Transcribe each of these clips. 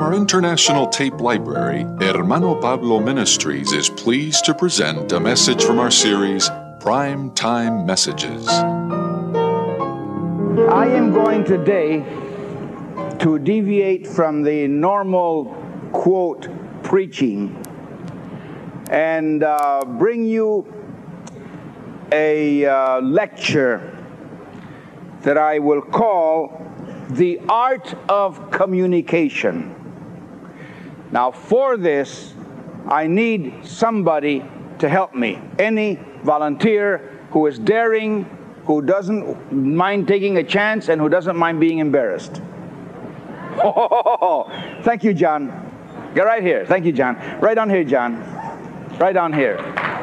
From our international tape library, Hermano Pablo Ministries is pleased to present a message from our series, Prime Time Messages. I am going today to deviate from the normal, quote, preaching and bring you a lecture that I will call The Art of Communication. Now, for this, I need somebody to help me. Any volunteer who is daring, who doesn't mind taking a chance, and who doesn't mind being embarrassed. Oh, thank you, John. Get right here. Thank you, John. Right down here, John. Right down here.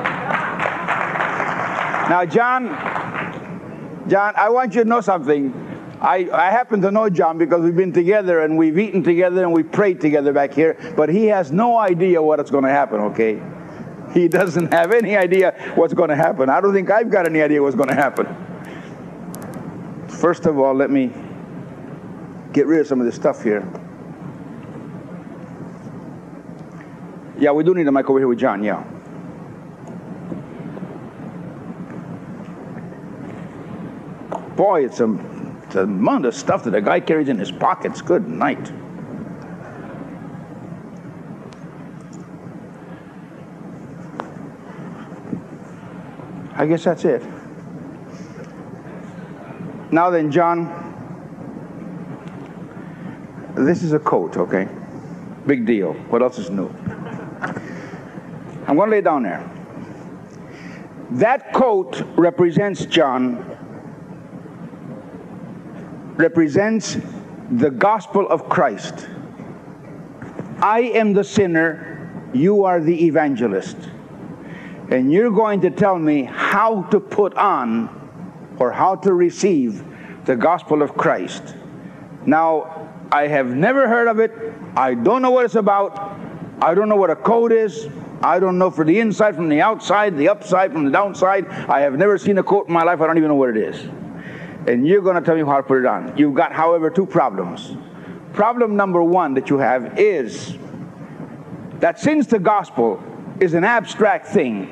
Now, John, I want you to know something. I happen to know John because we've been together and we've eaten together and we prayed together back here, but he has no idea what's going to happen, okay? He doesn't have any idea what's going to happen. I don't think I've got any idea what's going to happen. First of all, let me get rid of some of this stuff here. Yeah, we do need a mic over here with John, yeah. Boy, it's the amount of stuff that a guy carries in his pockets. Good night. I guess that's it. Now then, John, this is a coat, okay? Big deal. What else is new? I'm going to lay it down there. That coat represents, John, represents the gospel of Christ. I am the sinner, you are the evangelist. And you're going to tell me how to put on or how to receive the gospel of Christ. Now, I have never heard of it. I don't know what it's about. I don't know what a code is. I don't know for the inside, from the outside, the upside, from the downside. I have never seen a coat in my life. I don't even know what it is. And you're going to tell me how to put it on. You've got, however, two problems. Problem number one that you have is that since the gospel is an abstract thing,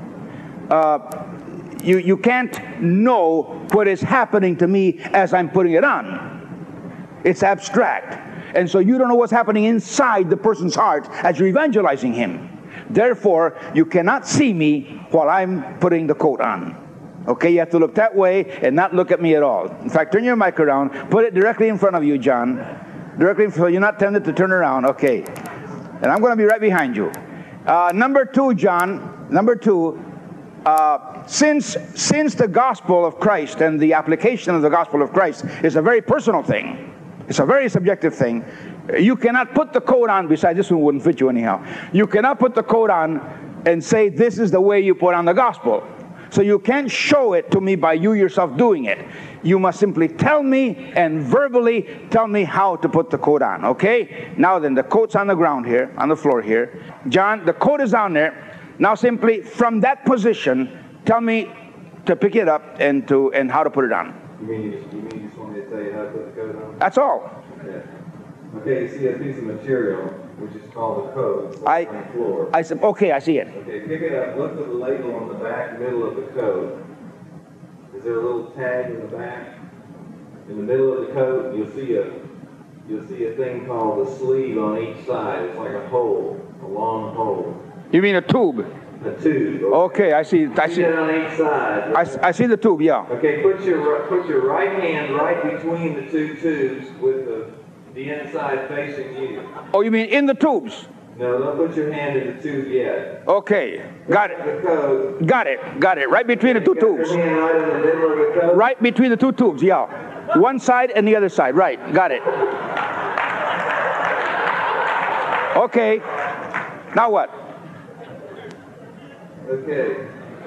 you can't know what is happening to me as I'm putting it on. It's abstract. And so you don't know what's happening inside the person's heart as you're evangelizing him. Therefore, you cannot see me while I'm putting the coat on. Okay, you have to look that way and not look at me at all. In fact, turn your mic around. Put it directly in front of you, John. Directly in front, so you're not tempted to turn around. Okay. And I'm going to be right behind you. Number two, John. Number two. Since the gospel of Christ and the application of the gospel of Christ is a very personal thing, it's a very subjective thing, you cannot put the coat on, besides this one wouldn't fit you anyhow, you cannot put the coat on and say this is the way you put on the gospel. So you can't show it to me by you yourself doing it. You must simply tell me and verbally tell me how to put the coat on, okay? Now then, the coat's on the ground here, on the floor here. John, the coat is down there. Now simply from that position, tell me to pick it up and how to put it on. You mean you just want me to tell you how to put the coat on? That's all. Okay. Okay, you see a piece of material, which is called a coat, on the floor. Okay, I see it. Okay, pick it up, look for the label on the back middle of the coat. Is there a little tag in the back? In the middle of the coat, you'll see a thing called a sleeve on each side. It's like a hole, a long hole. You mean a tube? A tube. Okay, I see. It on each side. I see the tube, yeah. Okay, put your right hand right between the two tubes with the inside facing you. Oh, you mean in the tubes? No, don't put your hand in the tube yet. Okay, got it. The code. Got it. Right between the two tubes. Your hand right in the middle of the code. Right between the two tubes, yeah. One side and the other side. Right, got it. Okay. Now what? Okay.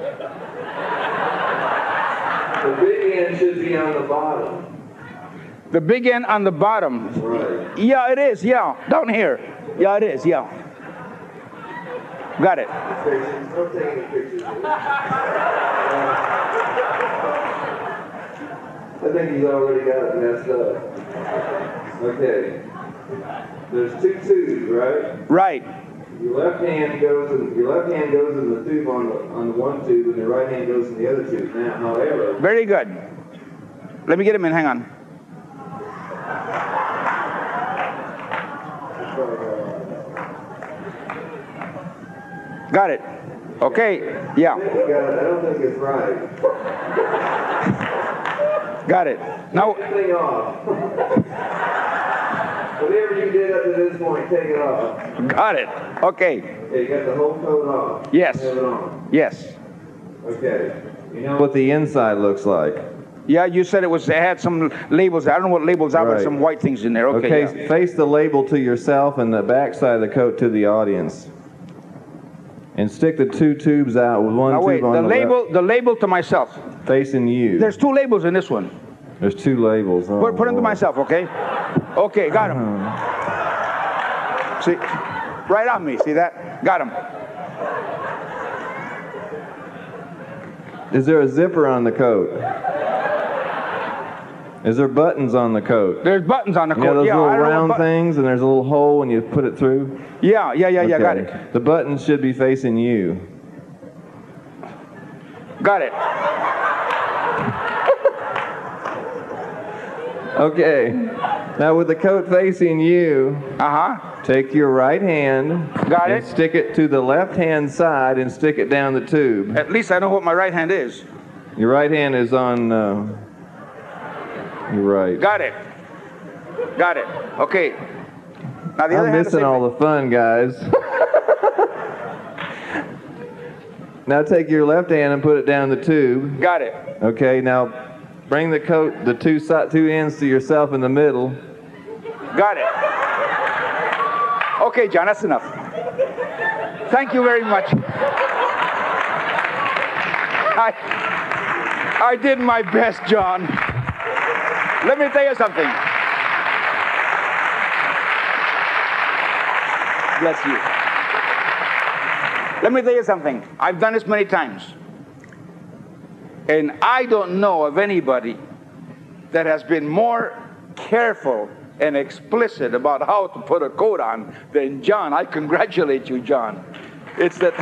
The big end should be on the bottom. The big end on the bottom. Right. Yeah, it is. Yeah, down here. Yeah, it is. Yeah. Got it. I'm taking a picture. I think he's already got it messed up. Okay. there's two tubes, right? Right. Your left hand goes in the tube on the one tube, and your right hand goes in the other tube. Now, however. Very good. Let me get him in. Hang on. Got it. Okay. Yeah. I don't think it's right. Got it. Now. Take the thing off. Whatever you did up to this point, take it off. Got it. Okay. Okay, you got the whole coat off. Yes. Have it on. Yes. Okay. You know what the inside looks like. Yeah, you said it had some labels. I don't know what labels are, but some white things in there. Okay. Okay, face the label to yourself and the back side of the coat to the audience. And stick the two tubes out with one tube on the label to myself. Facing you. There's two labels in this one. There's two labels. Oh, put them to myself, okay? Okay, got them. See, right on me. See that? Got them. Is there a zipper on the coat? Is there buttons on the coat? There's buttons on the coat. Yeah, those little round things, and there's a little hole when you put it through? Yeah, okay. Got it. The buttons should be facing you. Got it. Okay. Now with the coat facing you, take your right hand and stick it to the left-hand side and stick it down the tube. At least I know what my right hand is. Your right hand is on your right. Got it. Got it. Okay. Now the other I'm hand missing all the fun, guys. Now take your left hand and put it down the tube. Got it. Okay, now bring the coat, the two ends to yourself in the middle. Got it. Okay, John, that's enough. Thank you very much. I did my best, John. Let me tell you something. Bless you. Let me tell you something. I've done this many times. And I don't know of anybody that has been more careful and explicit about how to put a coat on than John. I congratulate you, John. It's that.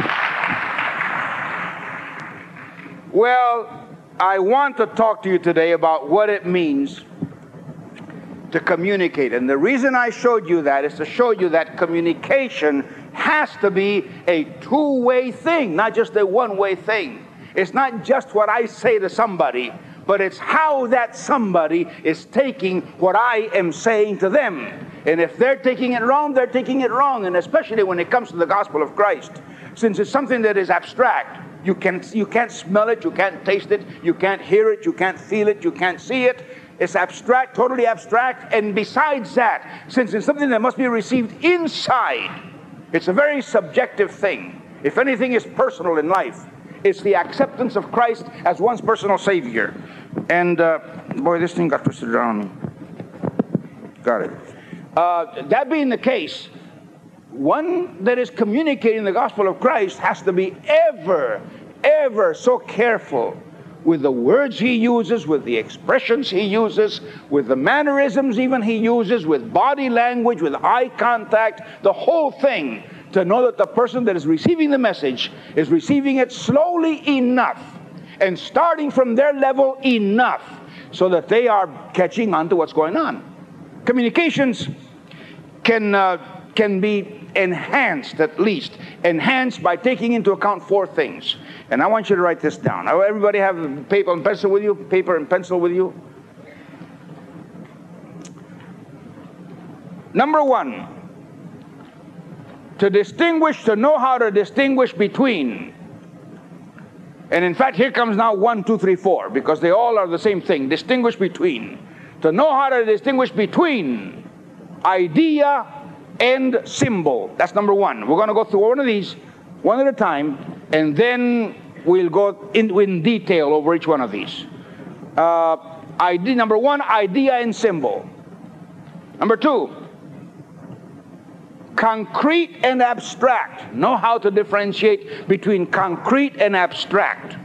Well, I want to talk to you today about what it means to communicate. And the reason I showed you that is to show you that communication has to be a two-way thing, not just a one-way thing. It's not just what I say to somebody, but it's how that somebody is taking what I am saying to them. And if they're taking it wrong, they're taking it wrong. And especially when it comes to the gospel of Christ, since it's something that is abstract, you can't smell it, you can't taste it, you can't hear it, you can't feel it, you can't see it. It's abstract, totally abstract. And besides that, since it's something that must be received inside, it's a very subjective thing. If anything is personal in life, it's the acceptance of Christ as one's personal Savior. And, boy, this thing got twisted around me. Got it. That being the case, one that is communicating the gospel of Christ has to be ever so careful with the words he uses, with the expressions he uses, with the mannerisms even he uses, with body language, with eye contact, the whole thing, to know that the person that is receiving the message is receiving it slowly enough and starting from their level enough so that they are catching on to what's going on. Communications can be enhanced, at least enhanced by taking into account four things. And I want you to write this down. Everybody have paper and pencil with you? Paper and pencil with you? Number one, to know how to distinguish between. And in fact, here comes now 1, 2, 3, 4, because they all are the same thing. Distinguish between. To know how to distinguish between idea and symbol. That's number one. We're going to go through one of these, one at a time, and then we'll go in detail over each one of these. Number one, idea and symbol. Number two, concrete and abstract. Know how to differentiate between concrete and abstract.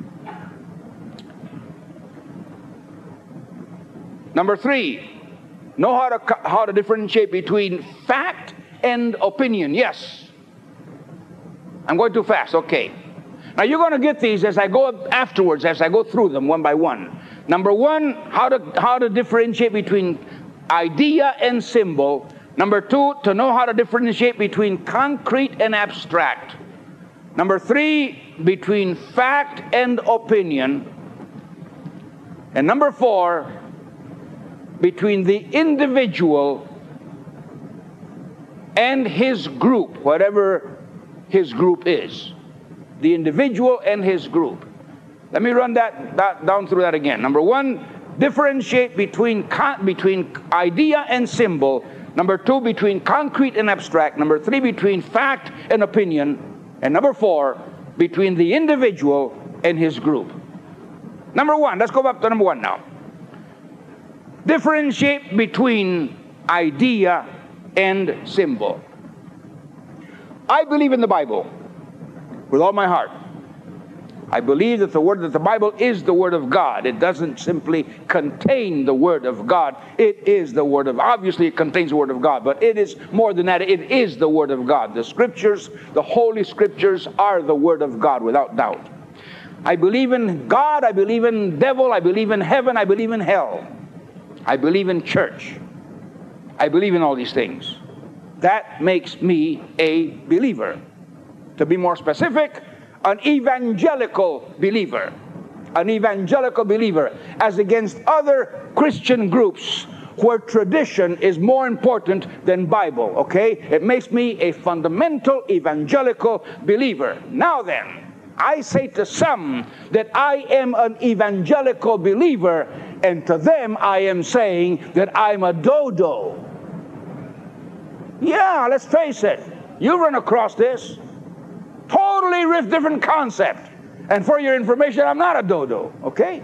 Number three, Know how to differentiate between fact and opinion. Yes. I'm going too fast. Okay. Now you're going to get these as I go afterwards, as I go through them one by one. Number one, how to differentiate between idea and symbol. Number two, to know how to differentiate between concrete and abstract. Number three, between fact and opinion. And number four, between the individual and his group, whatever his group is. The individual and his group. Let me run that down through that again. Number one, differentiate between idea and symbol. Number two, between concrete and abstract. Number three, between fact and opinion. And number four, between the individual and his group. Number one, let's go back to number one now. Differentiate between idea and symbol. I believe in the Bible with all my heart. I believe that the Bible is the Word of God. It doesn't simply contain the Word of God. It is the Word of, obviously it contains the Word of God, but it is more than that. It is the Word of God. The Scriptures, the Holy Scriptures are the Word of God without doubt. I believe in God. I believe in devil. I believe in heaven. I believe in hell. I believe in church. I believe in all these things. That makes me a believer. To be more specific, an evangelical believer. An evangelical believer, as against other Christian groups where tradition is more important than Bible, okay? It makes me a fundamental evangelical believer. Now then, I say to some that I am an evangelical believer, and to them I am saying that I'm a dodo. Yeah, let's face it. You run across this. Totally different concept. And for your information, I'm not a dodo, okay?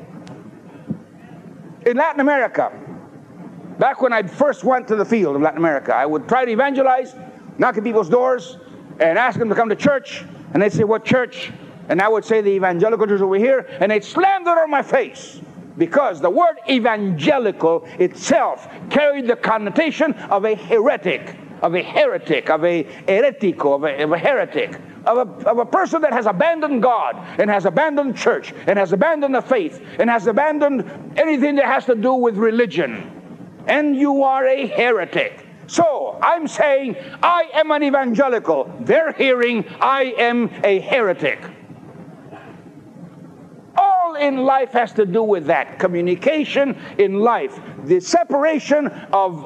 In Latin America, back when I first went to the field of Latin America, I would try to evangelize, knock at people's doors, and ask them to come to church. And they'd say, what church? And I would say, the evangelical church over here. And they'd slam it on my face. Because the word evangelical itself carried the connotation of a heretic, of a heretico, of a heretic. Of a person that has abandoned God, and has abandoned church, and has abandoned the faith, and has abandoned anything that has to do with religion. And you are a heretic. So, I'm saying, I am an evangelical. They're hearing, I am a heretic. All in life has to do with that. Communication in life. The separation of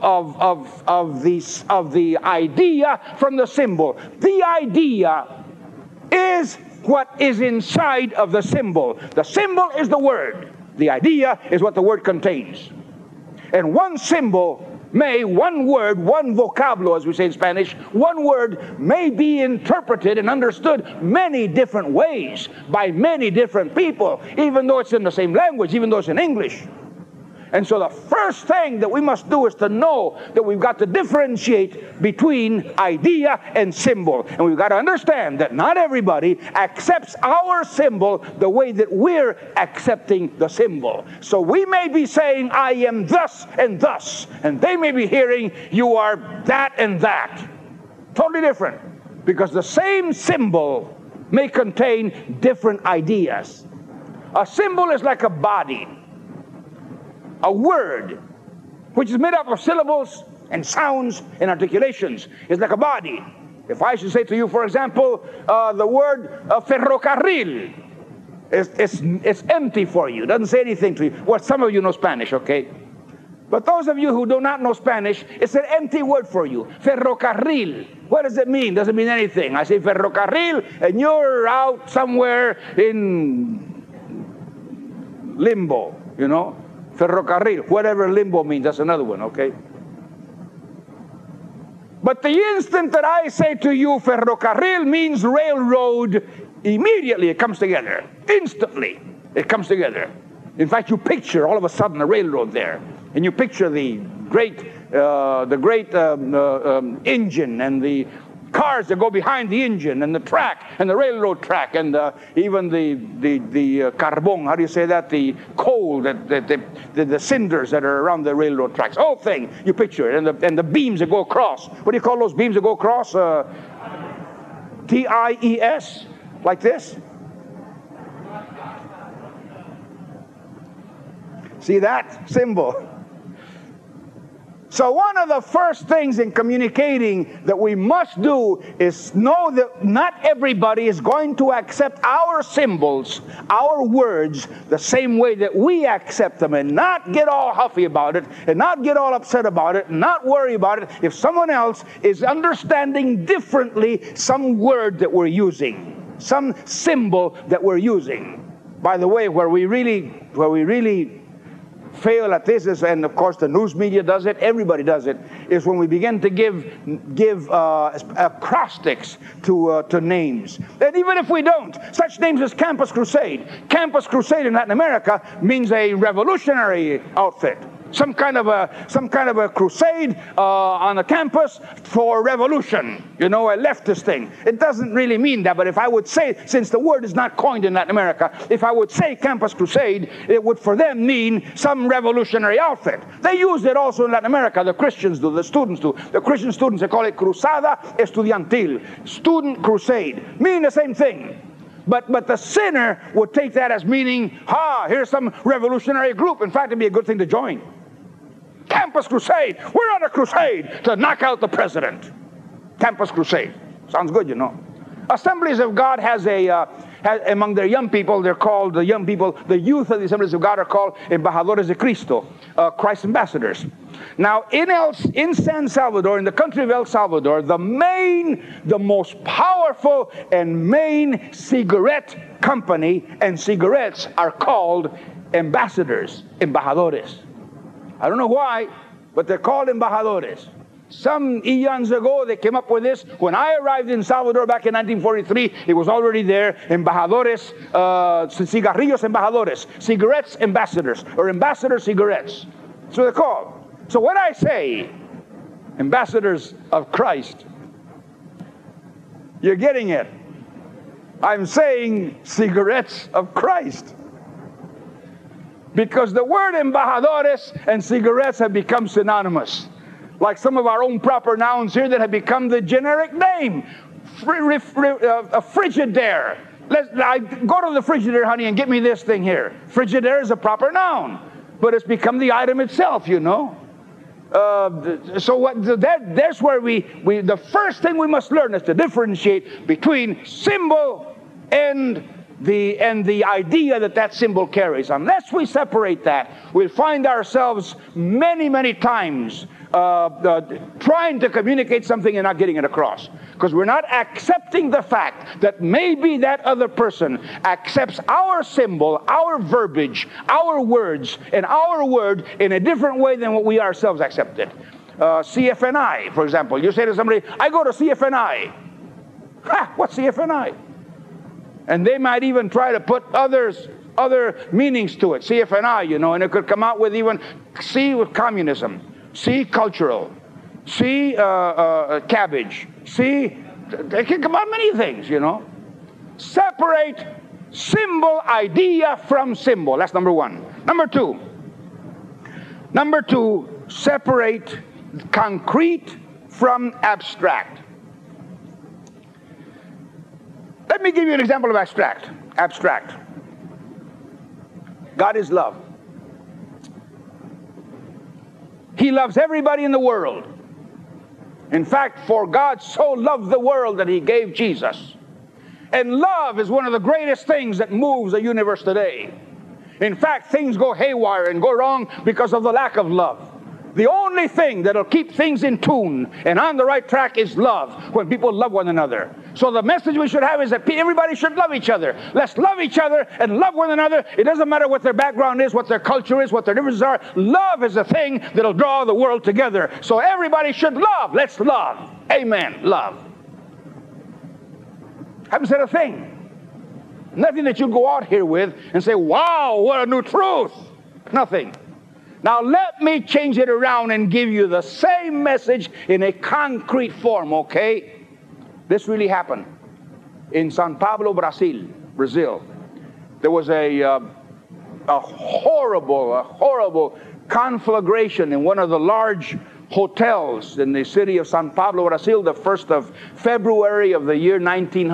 the idea from the symbol. The idea is what is inside of the symbol. The symbol is the word. The idea is what the word contains. And one symbol one word, one vocablo, as we say in Spanish, one word may be interpreted and understood many different ways by many different people, even though it's in the same language, even though it's in English. And so the first thing that we must do is to know that we've got to differentiate between idea and symbol. And we've got to understand that not everybody accepts our symbol the way that we're accepting the symbol. So we may be saying, I am thus and thus. And they may be hearing, you are that and that. Totally different. Because the same symbol may contain different ideas. A symbol is like a body. A word, which is made up of syllables and sounds and articulations, is like a body. If I should say to you, for example, the word ferrocarril, it's empty for you. It doesn't say anything to you. Well, some of you know Spanish, okay? But those of you who do not know Spanish, it's an empty word for you. Ferrocarril. What does it mean? Doesn't mean anything. I say ferrocarril, and you're out somewhere in limbo, you know? Ferrocarril, whatever limbo means, that's another one, okay? But the instant that I say to you ferrocarril means railroad, immediately it comes together. Instantly, it comes together. In fact, you picture all of a sudden a railroad there, and you picture the great engine and the cars that go behind the engine, and the track, and the railroad track, and even the carbon, how do you say that? The coal, the cinders that are around the railroad tracks. Whole thing, you picture it, and the beams that go across. What do you call those beams that go across? TIES, like this. See that symbol? So one of the first things in communicating that we must do is know that not everybody is going to accept our symbols, our words, the same way that we accept them, and not get all huffy about it, and not get all upset about it, and not worry about it if someone else is understanding differently some word that we're using, some symbol that we're using. By the way, where we really fail at this is, and of course the news media does it, everybody does it, is when we begin to give acrostics to names. And even if we don't, such names as Campus Crusade. Campus Crusade in Latin America means a revolutionary outfit. Some kind of a crusade on a campus for revolution, a leftist thing. It doesn't really mean that, but if I would say, since the word is not coined in Latin America, if I would say Campus Crusade, it would for them mean some revolutionary outfit. They use it also in Latin America. The Christians do, the students do. The Christian students, they call it Cruzada Estudiantil, student crusade, meaning the same thing. But the sinner would take that as meaning, here's some revolutionary group. In fact, it'd be a good thing to join. Campus Crusade. We're on a crusade to knock out the president. Campus Crusade. Sounds good, Assemblies of God has among their young people, they're called the young people, the youth of the Assemblies of God are called Embajadores de Cristo, Christ ambassadors. Now, in San Salvador, in the country of El Salvador, the most powerful and main cigarette company and cigarettes are called ambassadors, embajadores. I don't know why, but they're called embajadores. Some eons ago, they came up with this. When I arrived in Salvador back in 1943, it was already there. Embajadores, cigarrillos embajadores, cigarettes ambassadors, or ambassador cigarettes. That's what they're called. So when I say ambassadors of Christ, you're getting it. I'm saying cigarettes of Christ. Because the word embajadores and cigarettes have become synonymous. Like some of our own proper nouns here that have become the generic name. A Frigidaire. Go to the Frigidaire, honey, and get me this thing here. Frigidaire is a proper noun. But it's become the item itself, So there's where the first thing we must learn is to differentiate between symbol and the idea that symbol carries. Unless we separate that, we'll find ourselves many, many times trying to communicate something and not getting it across. Because we're not accepting the fact that maybe that other person accepts our symbol, our verbiage, our words, and our word in a different way than what we ourselves accepted. CFNI, for example. You say to somebody, I go to CFNI. What's CFNI? And they might even try to put other meanings to it. CFNI, and it could come out with even C with communism, C cultural, C cabbage, C. They can come out many things, Separate symbol idea from symbol. That's number one. Number two, separate concrete from abstract. Let me give you an example of abstract. God is love. He loves everybody in the world. In fact, for God so loved the world that He gave Jesus. And love is one of the greatest things that moves the universe today. In fact, things go haywire and go wrong because of the lack of love. The only thing that'll keep things in tune and on the right track is love, when people love one another. So the message we should have is that everybody should love each other. Let's love each other and love one another. It doesn't matter what their background is, what their culture is, what their differences are. Love is the thing that'll draw the world together. So everybody should love. Let's love. Amen. Love. Haven't said a thing. Nothing that you go out here with and say, wow, what a new truth. Nothing. Now let me change it around and give you the same message in a concrete form, okay? This really happened in São Paulo, Brazil. There was a horrible conflagration in one of the large hotels in the city of São Paulo, Brazil, the 1st of February of the year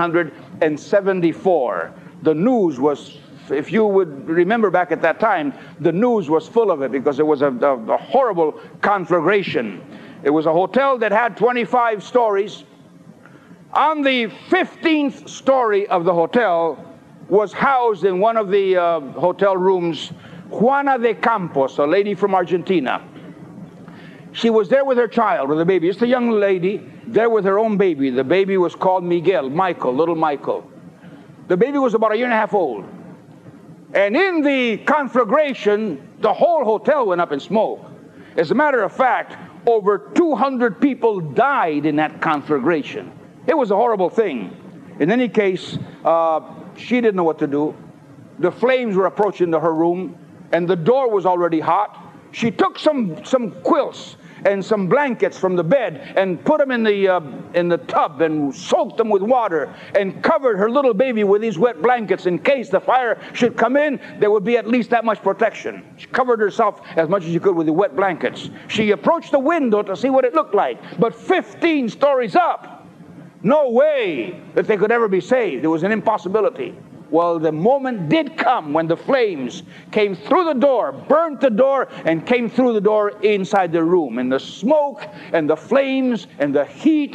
1974. The news was, if you would remember back at that time, the news was full of it because it was a horrible conflagration. It was a hotel that had 25 stories. On the 15th story of the hotel was housed in one of the hotel rooms Juana de Campos, a lady from Argentina. She was there with her child, with a baby. Just a young lady there with her own baby. The baby was called Michael, little Michael. The baby was about 1.5 years old. And in the conflagration, the whole hotel went up in smoke. As a matter of fact, over 200 people died in that conflagration. It was a horrible thing. In any case, she didn't know what to do. The flames were approaching to her room, and the door was already hot. She took some quilts and some blankets from the bed and put them in the tub and soaked them with water and covered her little baby with these wet blankets in case the fire should come in. There would be at least that much protection. She covered herself as much as she could with the wet blankets. She approached the window to see what it looked like, but 15 stories up, no way that they could ever be saved. It was an impossibility. Well, the moment did come when the flames came through the door, burned the door, and came through the door inside the room. And the smoke and the flames and the heat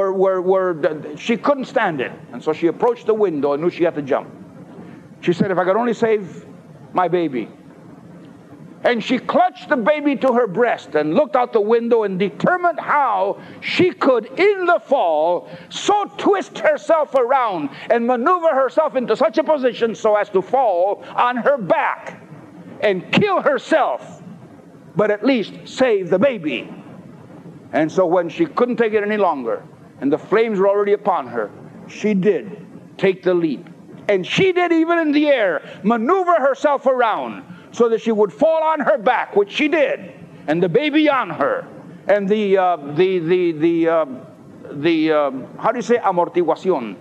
she couldn't stand it. And so she approached the window and knew she had to jump. She said, if I could only save my baby. And she clutched the baby to her breast and looked out the window and determined how she could, in the fall, so twist herself around and maneuver herself into such a position so as to fall on her back and kill herself, but at least save the baby. And so when she couldn't take it any longer and the flames were already upon her, she did take the leap. And she did, even in the air, maneuver herself around so that she would fall on her back, which she did, and the baby on her, and the how do you say amortiguación?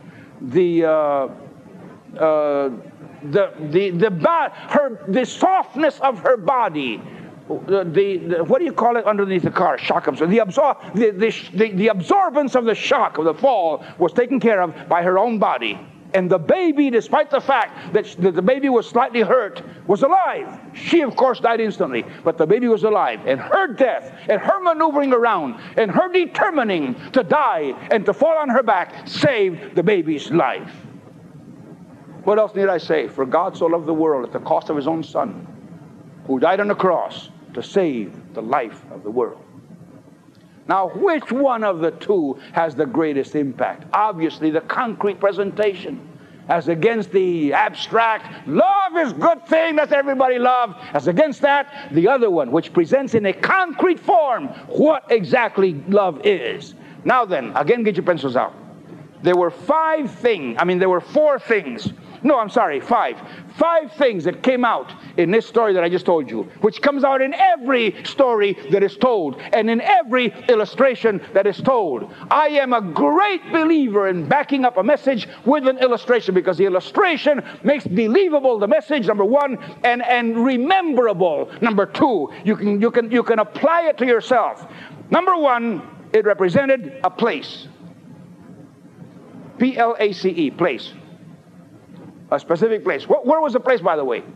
The softness of her body. What do you call it underneath the car? Shock absorber. The absorbance of the shock of the fall was taken care of by her own body. And the baby, despite the fact that the baby was slightly hurt, was alive. She, of course, died instantly. But the baby was alive. And her death, and her maneuvering around, and her determining to die and to fall on her back, saved the baby's life. What else need I say? For God so loved the world at the cost of His own Son, who died on the cross to save the life of the world. Now, which one of the two has the greatest impact? Obviously, the concrete presentation, as against the abstract, love is good thing, that's everybody love. As against that, the other one, which presents in a concrete form what exactly love is. Now then, again, get your pencils out. There were five things that came out in this story that I just told you, which comes out in every story that is told and in every illustration that is told. I am a great believer in backing up a message with an illustration, because the illustration makes believable the message, number one, and rememberable, number two. You can apply it to yourself. Number one, it represented a place. P-L-A-C-E, place. A specific place. Where was the place, by the way?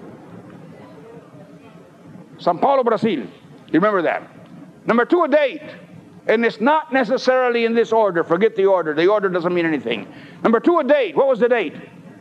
São Paulo, Brazil. You remember that. Number two, a date. And it's not necessarily in this order. Forget the order. The order doesn't mean anything. Number two, a date. What was the date?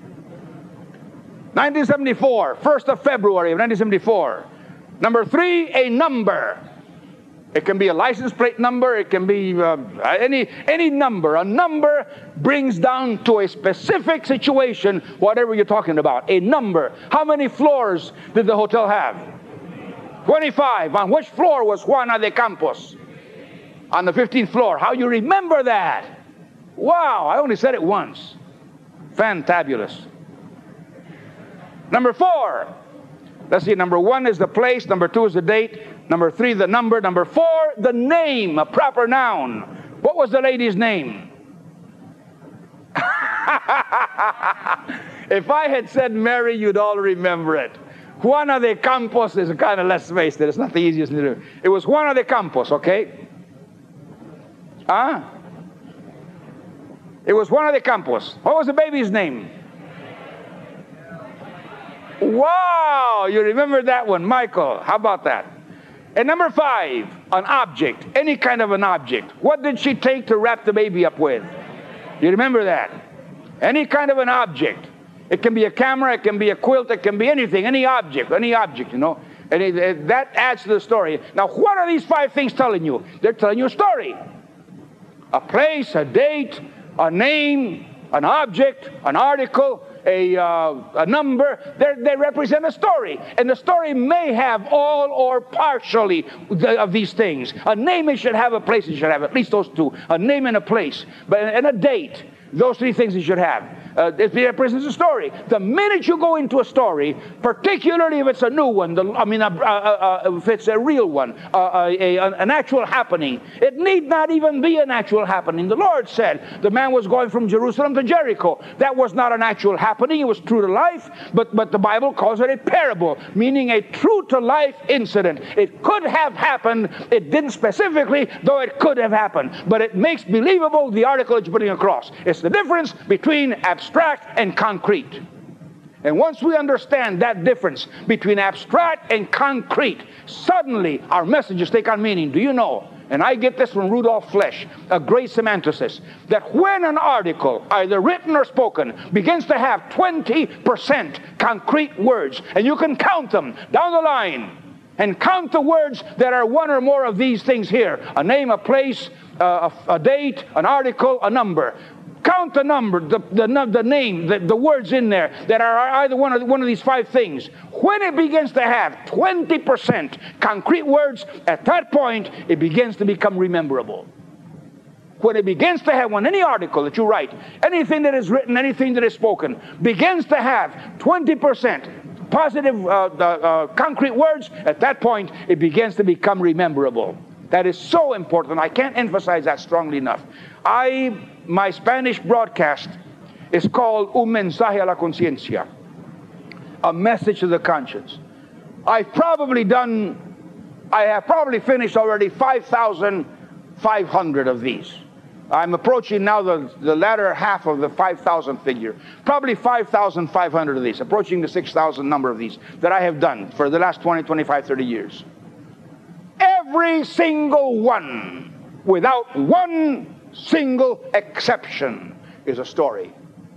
1974. 1st of February of 1974. Number three, a number. It can be a license plate number. It can be any number. A number brings down to a specific situation whatever you're talking about. A number. How many floors did the hotel have? 25. On which floor was Juana de Campos? On the 15th floor. How you remember that? Wow, I only said it once. Fantabulous. Number four. Let's see, number one is the place. Number two is the date. Number three, the number. Number four, the name, a proper noun. What was the lady's name? If I had said Mary, you'd all remember it. Juana de Campos is kind of, let's face it, it's not the easiest to do. It was Juana de Campos, okay? Huh? It was Juana de Campos. What was the baby's name? Wow, you remember that one, Michael. How about that? And number 5, an object, any kind of an object. What did she take to wrap the baby up with? You remember that? Any kind of an object. It can be a camera, it can be a quilt, it can be anything, any object, you know. And that adds to the story. Now, what are these 5 things telling you? They're telling you a story. A place, a date, a name, an object, an article, a number. They represent a story. And the story may have all or partially of these things. A name, it should have. A place, it should have. At least those 2. A name and a place. And a date. Those 3 things it should have. It represents a story. The minute you go into a story, particularly if it's a new one, if it's a real one, an actual happening, it need not even be an actual happening. The Lord said the man was going from Jerusalem to Jericho. That was not an actual happening. It was true to life, but the Bible calls it a parable, meaning a true to life incident. It could have happened. It didn't specifically, though it could have happened. But it makes believable the article it's putting across. It's the difference between abstract and concrete. And once we understand that difference between abstract and concrete, suddenly our messages take on meaning. Do you know, and I get this from Rudolf Flesch, a great semanticist, that when an article, either written or spoken, begins to have 20% concrete words, and you can count them down the line, and count the words that are one or more of these things here: a name, a place, a date, an article, a number. Count the number, the name, the words in there that are either one of these 5 things. When it begins to have 20% concrete words, at that point, it begins to become rememberable. When it begins to have, when any article that you write, anything that is written, anything that is spoken, begins to have 20% positive concrete words, at that point, it begins to become rememberable. That is so important. I can't emphasize that strongly enough. My Spanish broadcast is called Un Mensaje a la Conciencia, a message to the conscience. I have probably finished already 5,500 of these. I'm approaching now the latter half of the 5,000 figure. Probably 5,500 of these, approaching the 6,000 number of these that I have done for the last 20, 25, 30 years. Every single one, without one single exception, is a story.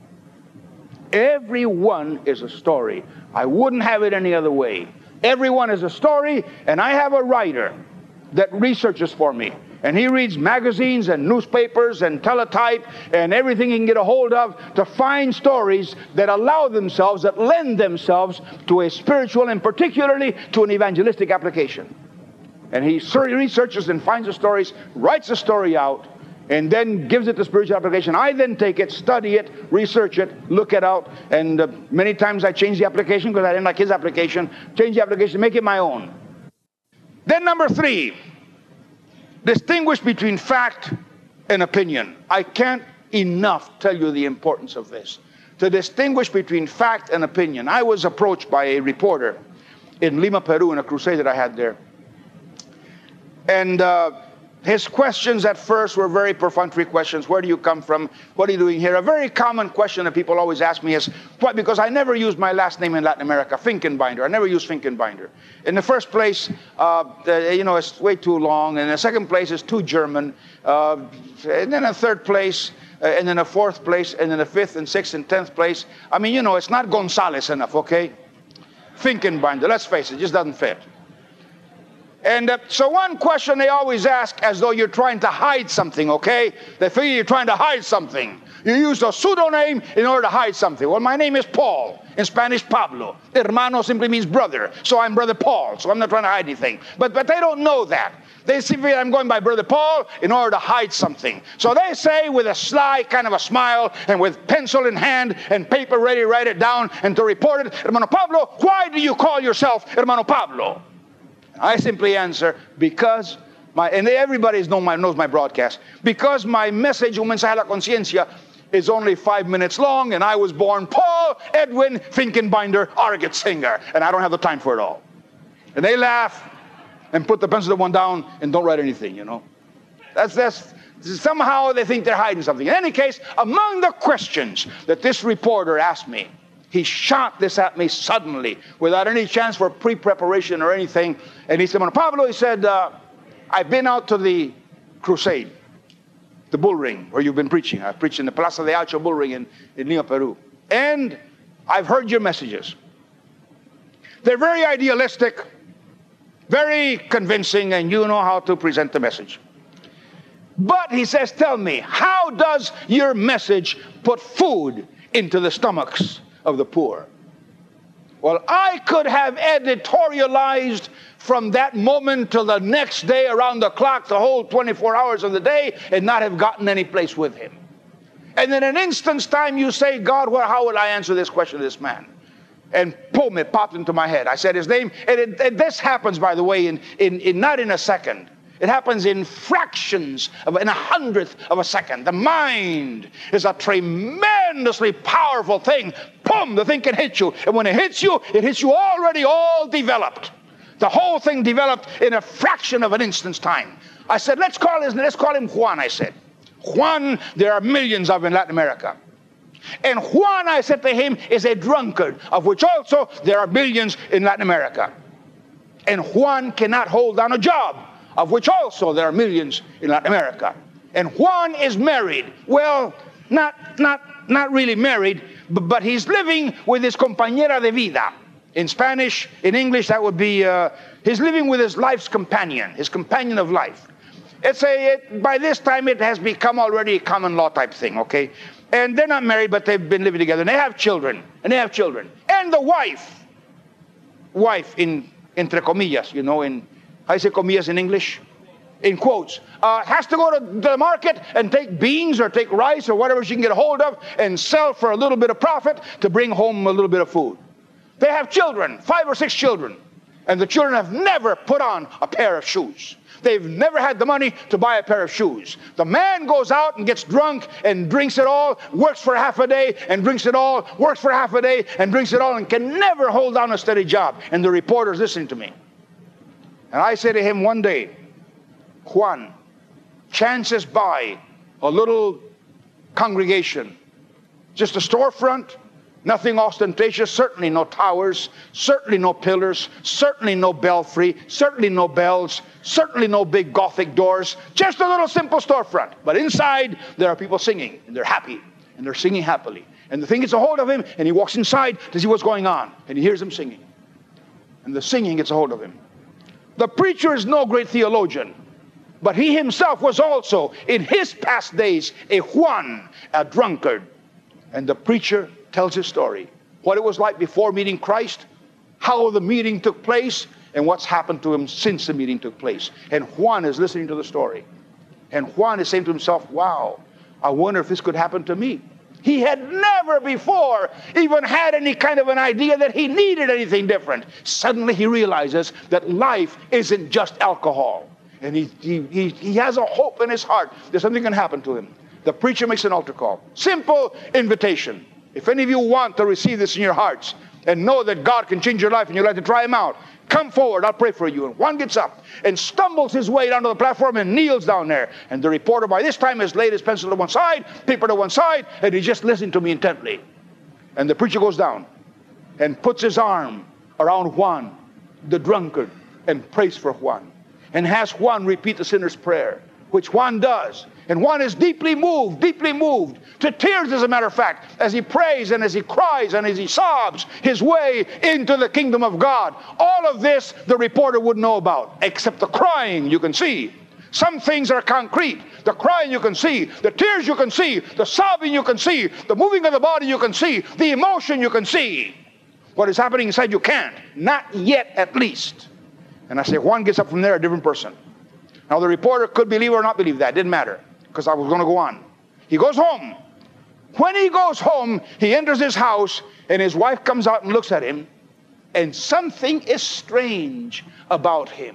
Every one is a story. I wouldn't have it any other way. Every one is a story, and I have a writer that researches for me. And he reads magazines and newspapers and teletype and everything he can get a hold of to find stories that allow themselves, that lend themselves to a spiritual and particularly to an evangelistic application. And he researches and finds the stories, writes the story out, and then gives it the spiritual application. I then take it, study it, research it, look it out, and many times I change the application because I didn't like his application, change the application, make it my own. Then number 3, distinguish between fact and opinion. I can't enough tell you the importance of this. To distinguish between fact and opinion. I was approached by a reporter in Lima, Peru, in a crusade that I had there. And his questions at first were very perfunctory questions. Where do you come from? What are you doing here? A very common question that people always ask me is, what? Because I never use my last name in Latin America, Finkenbinder. I never use Finkenbinder. In the first place, it's way too long. And in the second place, it's too German. And then a third place, and then a fourth place, and then a fifth and sixth and 10th place. I mean, it's not Gonzalez enough, okay? Finkenbinder, let's face it, just doesn't fit. And so one question they always ask, as though you're trying to hide something, okay? They figure you're trying to hide something. You use a pseudonym in order to hide something. Well, my name is Paul. In Spanish, Pablo. Hermano simply means brother. So I'm Brother Paul. So I'm not trying to hide anything. But they don't know that. They simply, I'm going by Brother Paul in order to hide something. So they say with a sly kind of a smile and with pencil in hand and paper ready to write it down and to report it, Hermano Pablo, why do you call yourself Hermano Pablo? I simply answer, because everybody knows my broadcast, because my message, Un Mensaje a la Conciencia, is only 5 minutes long, and I was born Paul Edwin Finkenbinder Argetsinger, and I don't have the time for it all. And they laugh and put the pencil to one down and don't write anything, you know. That's somehow they think they're hiding something. In any case, among the questions that this reporter asked me, he shot this at me suddenly without any chance for pre-preparation or anything. And he said, "Bueno, Pablo," he said, "I've been out to the crusade, the bull ring where you've been preaching. I've preached in the Plaza de Acho bull ring in Lima, Peru. And I've heard your messages. They're very idealistic, very convincing, and you know how to present the message. But," he says, "tell me, how does your message put food into the stomachs of the poor?" Well, I could have editorialized from that moment till the next day around the clock, the whole 24 hours of the day, and not have gotten any place with him. And in an instant's time you say, "God, well, how would I answer this question to this man?" And boom, it popped into my head. I said his name, and this happens, by the way, not in a second. It happens in fractions, in 1/100th of a second. The mind is a tremendously powerful thing. Boom, the thing can hit you. And when it hits you already all developed. The whole thing developed in a fraction of an instant's time. I said, let's call him Juan, I said. Juan, there are millions of in Latin America. And Juan, I said to him, is a drunkard, of which also there are millions in Latin America. And Juan cannot hold down a job, of which also there are millions in Latin America. And Juan is married. Well, not really married, but he's living with his compañera de vida. In Spanish, in English, that would be, he's living with his life's companion, his companion of life. By this time, it has become already a common law type thing, okay? And they're not married, but they've been living together. And they have children. And the wife, entre comillas, you know, how you say comillas in English? In quotes. Has to go to the market and take beans or take rice or whatever she can get a hold of and sell for a little bit of profit to bring home a little bit of food. They have children, 5 or 6 children. And the children have never put on a pair of shoes. They've never had the money to buy a pair of shoes. The man goes out and gets drunk and drinks it all, works for half a day and drinks it all, works for half a day and drinks it all, and can never hold down a steady job. And the reporter's listening to me. And I say to him one day, Juan, chances by a little congregation, just a storefront, nothing ostentatious, certainly no towers, certainly no pillars, certainly no belfry, certainly no bells, certainly no big Gothic doors, just a little simple storefront. But inside, there are people singing, and they're happy, and they're singing happily. And the thing gets a hold of him, and he walks inside to see what's going on, and he hears them singing. And the singing gets a hold of him. The preacher is no great theologian, but he himself was also, in his past days, a Juan, a drunkard. And the preacher tells his story, what it was like before meeting Christ, how the meeting took place, and what's happened to him since the meeting took place. And Juan is listening to the story. And Juan is saying to himself, wow, I wonder if this could happen to me. He had never before even had any kind of an idea that he needed anything different. Suddenly he realizes that life isn't just alcohol. And he has a hope in his heart that something can happen to him. The preacher makes an altar call. Simple invitation. If any of you want to receive this in your hearts and know that God can change your life and you'd like to try him out, come forward, I'll pray for you. And Juan gets up and stumbles his way down to the platform and kneels down there. And the reporter by this time has laid his pencil to one side, paper to one side, and he's just listening to me intently. And the preacher goes down and puts his arm around Juan, the drunkard, and prays for Juan. And has Juan repeat the sinner's prayer, which Juan does. And Juan is deeply moved to tears, as a matter of fact, as he prays and as he cries and as he sobs his way into the kingdom of God. All of this the reporter wouldn't know about, except the crying you can see. Some things are concrete. The crying you can see, the tears you can see, the sobbing you can see, the moving of the body you can see, the emotion you can see. What is happening inside you can't. Not yet, at least. And I say, Juan gets up from there a different person. Now the reporter could believe or not believe that. Didn't matter, because I was going to go on. He goes home. When he goes home, he enters his house, and his wife comes out and looks at him, and something is strange about him.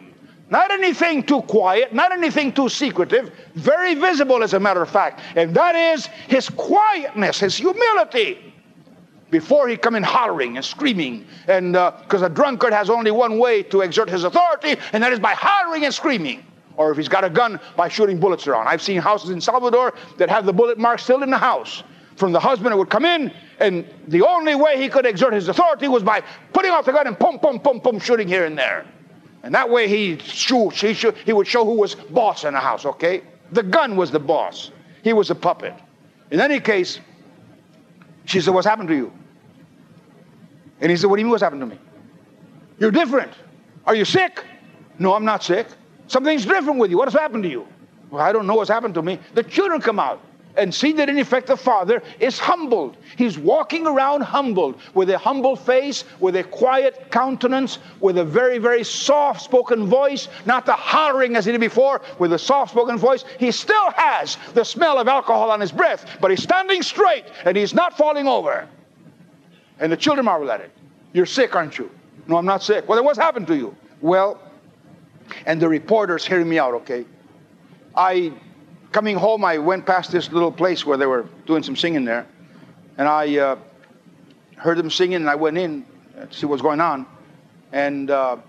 Not anything too quiet, not anything too secretive, very visible as a matter of fact. And that is his quietness, his humility. Before he come in hollering and screaming. And because a drunkard has only one way to exert his authority, and that is by hollering and screaming. Or if he's got a gun, by shooting bullets around. I've seen houses in Salvador that have the bullet mark still in the house. From the husband who would come in, and the only way he could exert his authority was by putting out the gun and pum, pum, pum, pum, shooting here and there. And that way he would show who was boss in the house, okay? The gun was the boss. He was a puppet. In any case, she said, what's happened to you? And he said, what do you mean what's happened to me? You're different. Are you sick? No, I'm not sick. Something's different with you. What has happened to you? Well, I don't know what's happened to me. The children come out and see that in effect the father is humbled. He's walking around humbled, with a humble face, with a quiet countenance, with a very, very soft-spoken voice, not the hollering as he did before, with a soft-spoken voice. He still has the smell of alcohol on his breath, but he's standing straight and he's not falling over. And the children marvel at it. You're sick, aren't you? No, I'm not sick. Well, then what's happened to you? Well, and the reporter's hearing me out, okay? Coming home, I went past this little place where they were doing some singing there. And I heard them singing, and I went in to see what's going on. And the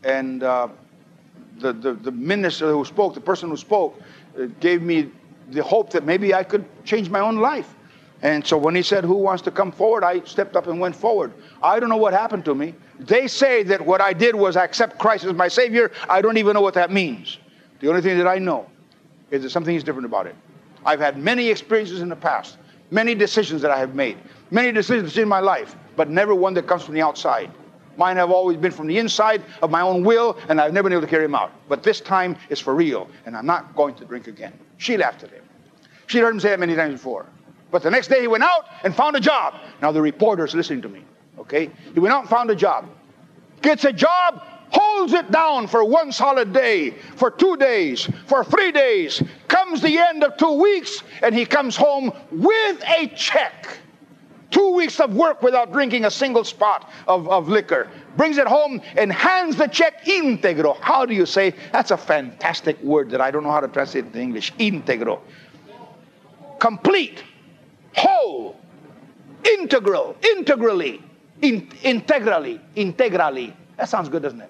minister who spoke, the person who spoke, gave me the hope that maybe I could change my own life. And so when he said, who wants to come forward, I stepped up and went forward. I don't know what happened to me. They say that what I did was accept Christ as my Savior. I don't even know what that means. The only thing that I know is that something is different about it. I've had many experiences in the past, many decisions that I have made, many decisions in my life, but never one that comes from the outside. Mine have always been from the inside of my own will, and I've never been able to carry them out. But this time it's for real, and I'm not going to drink again. She laughed at him. She'd heard him say it many times before. But the next day he went out and found a job. Now the reporter's listening to me, okay? He went out and found a job. Gets a job, holds it down for one solid day, for 2 days, for 3 days. Comes the end of 2 weeks, and he comes home with a check. 2 weeks of work without drinking a single spot of liquor. Brings it home and hands the check íntegro. How do you say? That's a fantastic word that I don't know how to translate into English. Íntegro. Complete. Whole, integral, integrally, integrally. That sounds good, doesn't it?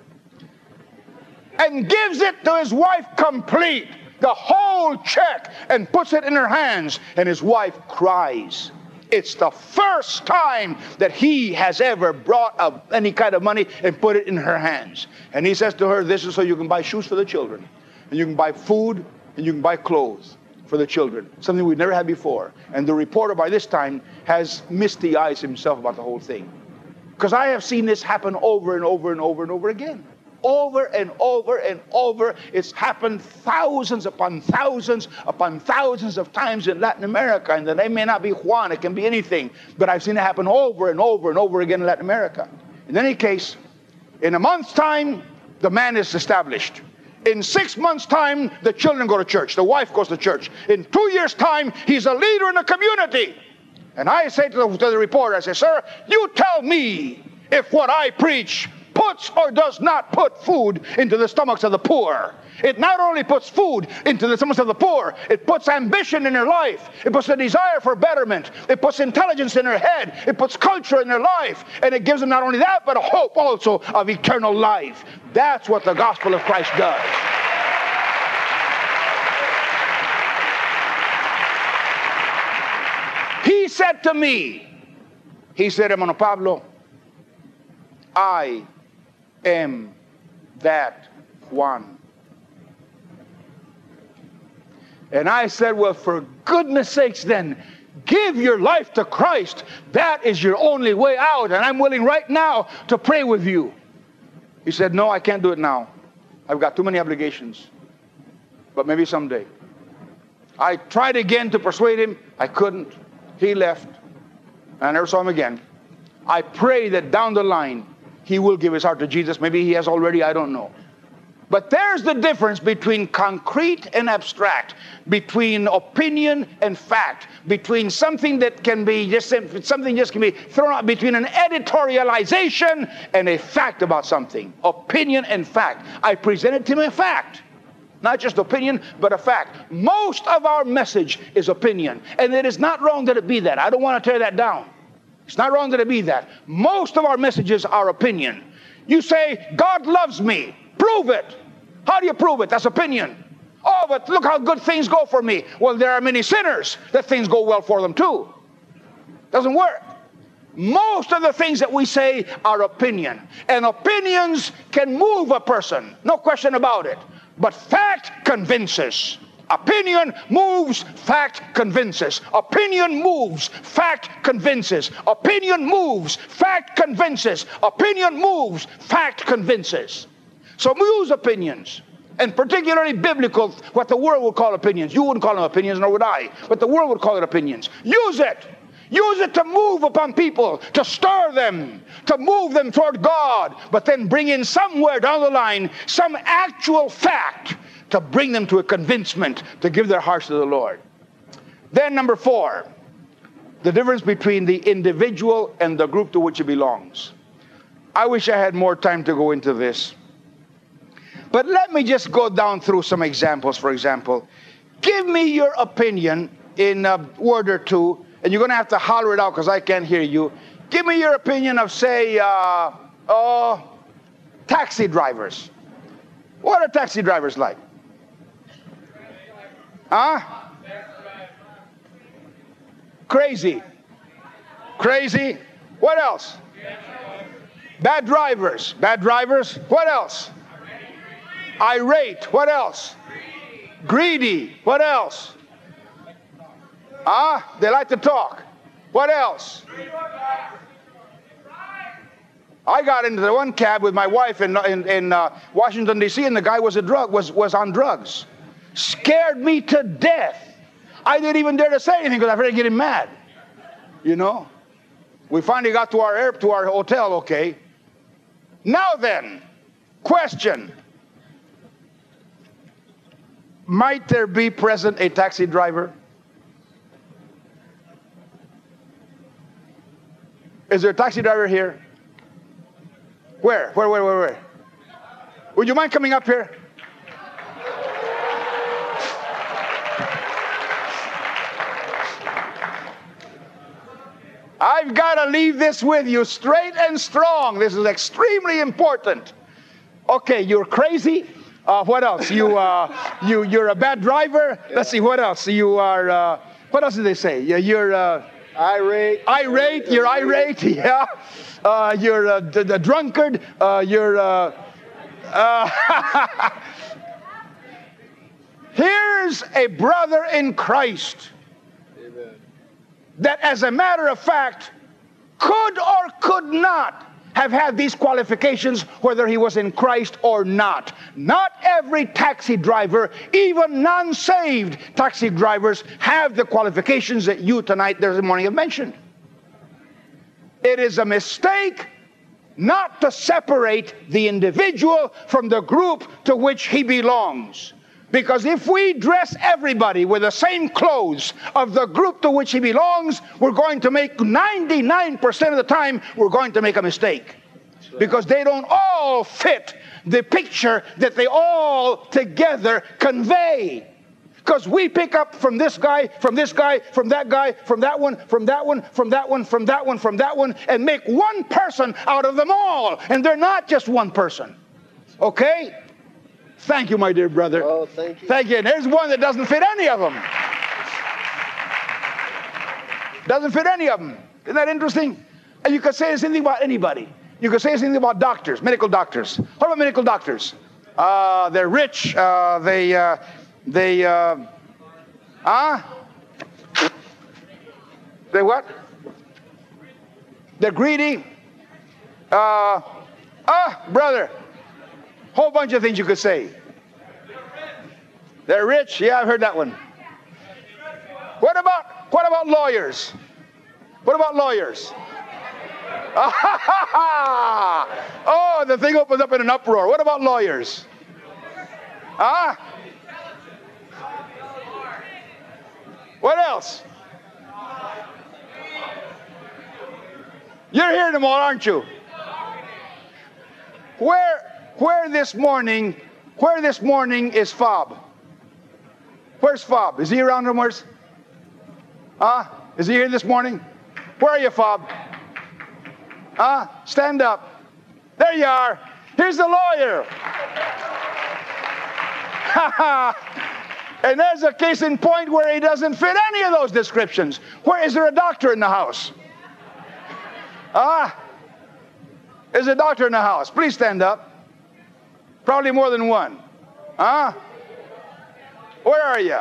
And gives it to his wife complete, the whole check, and puts it in her hands, and his wife cries. It's the first time that he has ever brought up any kind of money and put it in her hands. And he says to her, this is so you can buy shoes for the children, and you can buy food, and you can buy clothes for the children, something we've never had before. And the reporter by this time has misty eyes himself about the whole thing. Because I have seen this happen over and over and over and over again. Over and over and over. It's happened thousands upon thousands of times in Latin America. And the name may not be Juan, it can be anything. But I've seen it happen over and over and over again in Latin America. In any case, in a month's time, the man is established. In 6 months' time, the children go to church. The wife goes to church. In 2 years' time, he's a leader in the community. And I say to the reporter, I say, sir, you tell me if what I preach puts or does not put food into the stomachs of the poor. It not only puts food into the stomachs of the poor, it puts ambition in their life. It puts a desire for betterment. It puts intelligence in their head. It puts culture in their life. And it gives them not only that, but a hope also of eternal life. That's what the gospel of Christ does. He said to me, he said, Hermano Pablo, I am that Juan. And I said, well, for goodness sakes then, give your life to Christ. That is your only way out. And I'm willing right now to pray with you. He said, no, I can't do it now. I've got too many obligations. But maybe someday. I tried again to persuade him. I couldn't. He left. I never saw him again. I pray that down the line, he will give his heart to Jesus. Maybe he has already, I don't know. But there's the difference between concrete and abstract, between opinion and fact, between something that can be just something just can be thrown out, between an editorialization and a fact about something. Opinion and fact. I presented to him a fact. Not just opinion, but a fact. Most of our message is opinion. And it is not wrong that it be that. I don't want to tear that down. It's not wrong that it be that. Most of our messages are opinion. You say, God loves me. Prove it. How do you prove it? That's opinion. Oh, but look how good things go for me. Well, there are many sinners that things go well for them too. Doesn't work. Most of the things that we say are opinion. And opinions can move a person. No question about it. But fact convinces. Opinion moves, fact convinces. Opinion moves, fact convinces. Opinion moves, fact convinces. Opinion moves, fact convinces. So we use opinions, and particularly biblical, what the world would call opinions. You wouldn't call them opinions, nor would I, but the world would call it opinions. Use it. Use it to move upon people, to stir them, to move them toward God, but then bring in somewhere down the line some actual fact to bring them to a convincement to give their hearts to the Lord. Then number 4, the difference between the individual and the group to which he belongs. I wish I had more time to go into this. But let me just go down through some examples. For example, give me your opinion in a word or two, and you're going to have to holler it out because I can't hear you. Give me your opinion of, say, taxi drivers. What are taxi drivers like? Huh? Crazy. Crazy. What else? Bad drivers. Bad drivers. What else? Irate. What else? Greedy. What else? They like to talk. What else? I got into the one cab with my wife in Washington, D.C., and the guy was on drugs. Scared me to death. I didn't even dare to say anything because I afraid to get him mad. You know? We finally got to our hotel, okay? Now then, question. Might there be present a taxi driver? Is there a taxi driver here? Where? Would you mind coming up here? I've got to leave this with you straight and strong. This is extremely important. Okay, you're crazy. What else? You're a bad driver. Let's see. What else? You are. What else did they say? You're irate. Irate. You're irate. Yeah. You're a drunkard. Here's a brother in Christ that, as a matter of fact, could or could not have had these qualifications whether he was in Christ or not. Not every taxi driver, even non-saved taxi drivers, have the qualifications that you tonight, this morning, have mentioned. It is a mistake not to separate the individual from the group to which he belongs. Because if we dress everybody with the same clothes of the group to which he belongs, we're going to make 99% of the time, we're going to make a mistake. Because they don't all fit the picture that they all together convey. Because we pick up from this guy, from this guy, from that guy, from that one, from that one, from that one, from that one, from that one, and make one person out of them all. And they're not just one person. Okay? Thank you, my dear brother. Oh, thank you. Thank you. And there's one that doesn't fit any of them. Doesn't fit any of them. Isn't that interesting? And you could say the same thing about anybody. You could say the same thing about doctors, medical doctors. What about medical doctors? They're rich. They what? They're greedy. Brother. Whole bunch of things you could say. They're rich. Yeah, I've heard that one. What about lawyers? What about lawyers? Oh, the thing opens up in an uproar. What about lawyers? Ah? What else? You're hearing them all, aren't you? Where this morning is Fob? Where's Fob? Is he around somewhere? Is he here this morning? Where are you, Fob? Stand up. There you are. Here's the lawyer. And there's a case in point where he doesn't fit any of those descriptions. Where is there a doctor in the house? There's a doctor in the house. Please stand up. Probably more than one. Where are you?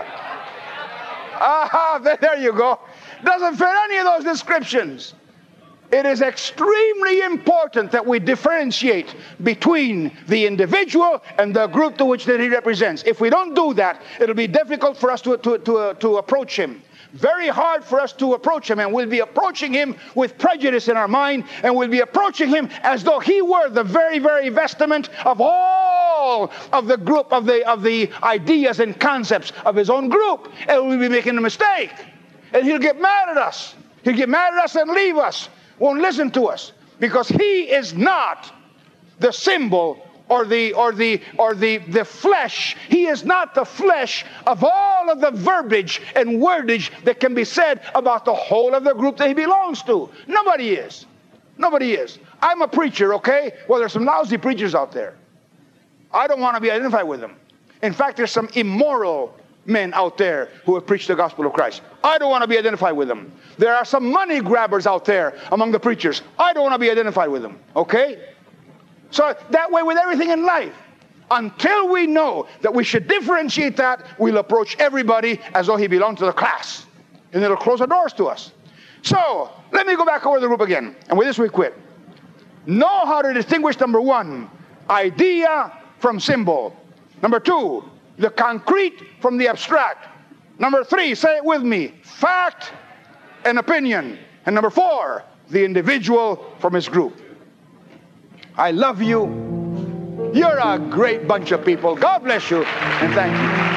There you go. Doesn't fit any of those descriptions. It is extremely important that we differentiate between the individual and the group to which that he represents. If we don't do that, it'll be difficult for us to approach him. Very hard for us to approach him, and we'll be approaching him with prejudice in our mind, and we'll be approaching him as though he were the very, very vestment of all of the group of the ideas and concepts of his own group, and we'll be making a mistake, and he'll get mad at us. He'll get mad at us and leave us. Won't listen to us, because he is not the symbol or the flesh. He is not the flesh of all of the verbiage and wordage that can be said about the whole of the group that he belongs to. Nobody is. Nobody is. I'm a preacher, okay? Well, there's some lousy preachers out there. I don't want to be identified with them. In fact, there's some immoral men out there who have preached the gospel of Christ. I don't want to be identified with them. There are some money grabbers out there among the preachers. I don't want to be identified with them. Okay? So that way with everything in life. Until we know that we should differentiate that, we'll approach everybody as though he belonged to the class. And it'll close the doors to us. So, let me go back over the group again. And with this we quit. Know how to distinguish, number one, idea from symbol. Number two, the concrete from the abstract. Number three, say it with me, fact and opinion. And number four, the individual from his group. I love you. You're a great bunch of people. God bless you, and thank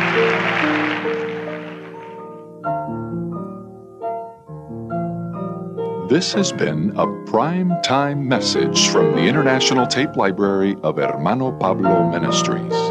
you. This has been a Prime Time message from the International Tape Library of Hermano Pablo Ministries.